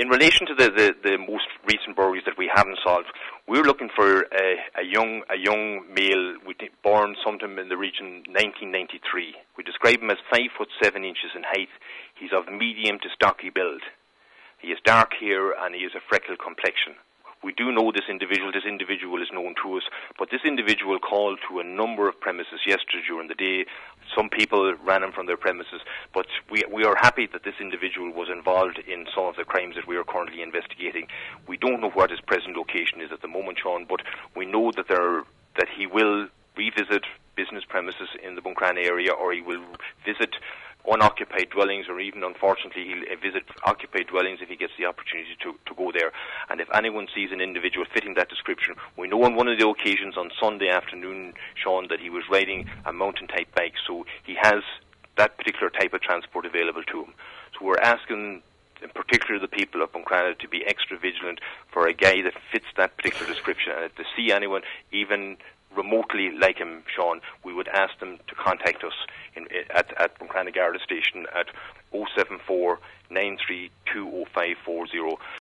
in relation to the most recent burglaries that we haven't solved, we're looking for a young male born sometime in the region 1993. We describe him as 5'7" in height. He's of medium to stocky build. He has dark hair and he has a freckled complexion. We do know this individual. This individual is known to us, but this individual called to a number of premises yesterday during the day. Some people ran him from their premises, but we are happy that this individual was involved in some of the crimes that we are currently investigating. We don't know what his present location is at the moment, Sean, but we know that he will revisit business premises in the Buncrana area, or he will visit unoccupied dwellings, or even, unfortunately, he'll visit occupied dwellings if he gets the opportunity to go there. And if anyone sees an individual fitting that description, we know on one of the occasions on Sunday afternoon, Sean, that he was riding a mountain-type bike, so he has that particular type of transport available to him. So we're asking, in particular, the people of Buncrana to be extra vigilant for a guy that fits that particular description. And if they see anyone, even remotely like him, Sean, we would ask them to contact us at Buncrana Garda Station at 074 932 0540.